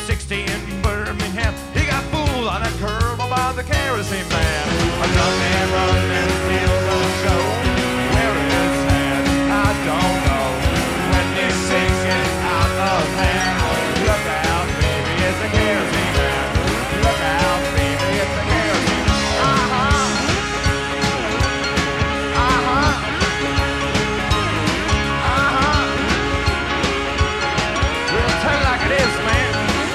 60 in Birmingham. He got fooled on a curve about the kerosene man. A young man running steals the show. Where it's at, I don't know. When this thing gets out of hand, look out, baby, it's a kerosene man. Look out, baby, it's a kerosene man. We'll tell you like it is, man.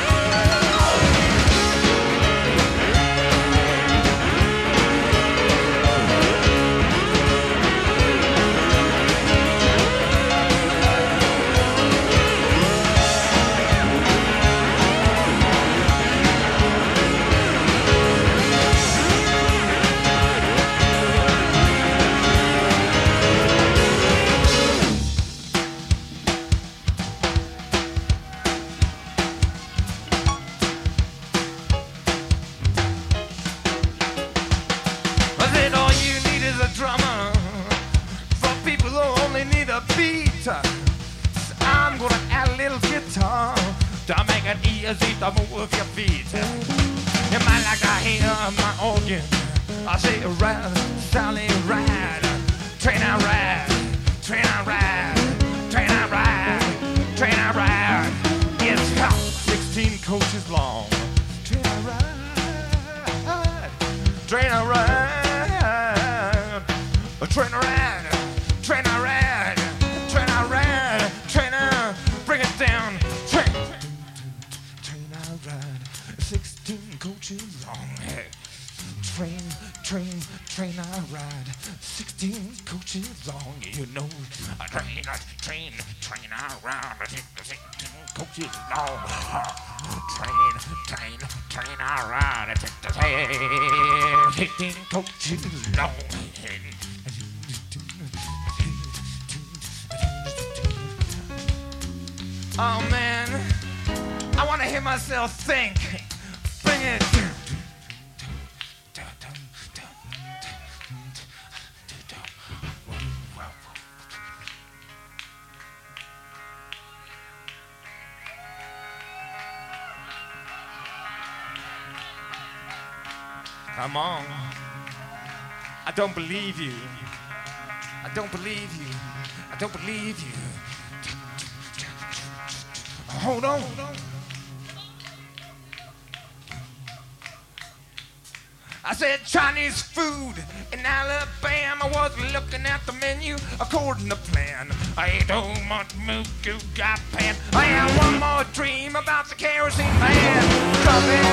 I'm gonna add a little guitar to make it easy to move your feet. You might like to hear my organ. I say ride, Sally ride, train I ride, train I ride, train I ride, train I ride. It's got 16 coaches long. Train I ride, train I ride, train I ride, train I ride. Bring it down. Train I ride, 16 coaches long. Train I ride, 16 coaches long. You know, train I ride, 16 coaches long. Train I ride, 16 coaches long. Oh man, I want to hear myself think. Bring it. Come on. I don't believe you. I don't believe you. I don't believe you. Hold on. I said Chinese food in Alabama. Was looking at the menu according to plan. I ate too much muku got pan. I had one more dream about the kerosene man. Coming